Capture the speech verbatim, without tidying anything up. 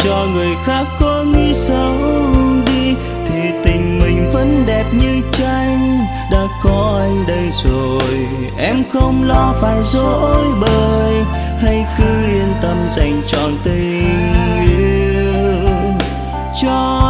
cho người khác có nghĩ xấu đi, thì tình mình vẫn đẹp như tranh. Đã có anh đây rồi, em không lo phải dối bời, hãy cứ yên tâm dành trọn tình yêu cho